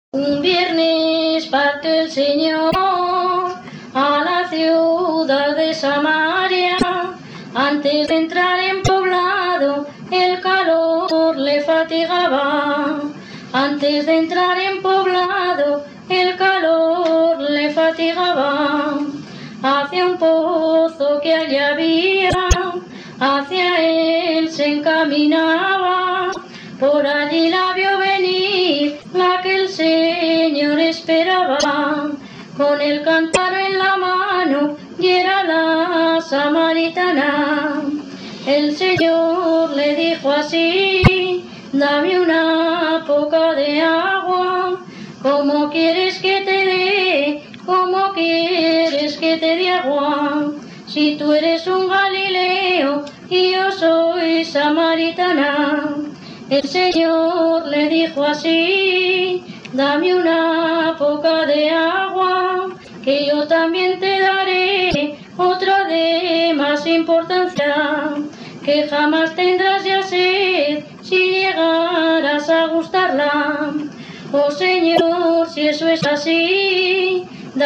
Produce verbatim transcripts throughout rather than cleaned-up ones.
Un viernes partió el Señor a la ciudad de Samaria. Antes de entrar en poblado, el calor le fatigaba. Antes de entrar en poblado, el calor le fatigaba. Hacia un pozo que allí había, hacia él se encaminaba. Por allí la vio venir la que el Señor esperaba, con el cántaro en la mano, y era la samaritana. El Señor le dijo así: dame una poca de agua. ¿Cómo quieres que te dé? ¿Cómo quieres que te dé agua? Si tú eres un Galileo y yo soy samaritana. El Señor le dijo así: dame una poca de agua, que yo también te daré otra de más importancia, que jamás tendrás ya sed si llegaras a gustarla. Oh Señor, si eso es así,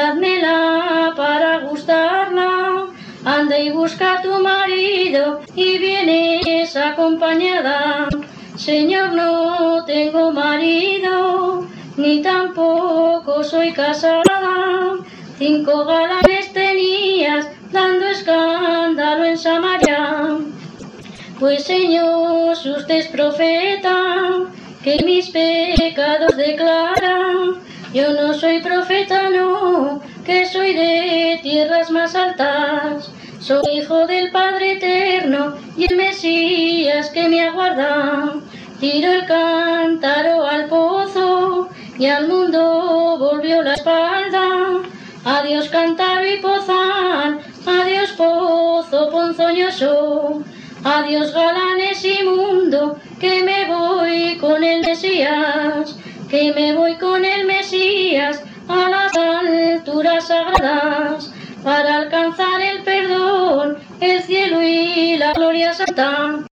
dádmela para gustarla. Anda y busca a tu marido y vienes acompañada. Señor, no tengo marido, ni tampoco soy casada. Cinco galanes tenías, dando escándalo en Samaria. Pues Señor, si usted es profeta, que mis pecados declara. Yo no soy profeta, no, que soy de tierras más altas. Soy hijo del Padre Eterno y el Mesías que me aguarda. Tiró el cántaro al pozo y al mundo volvió la espalda. Adiós cántaro y pozal, adiós pozo ponzoñoso, adiós galanes inmundo, que me voy con el Mesías, que me voy con el Mesías a las alturas sagradas, para alcanzar el perdón, el cielo y la gloria santa.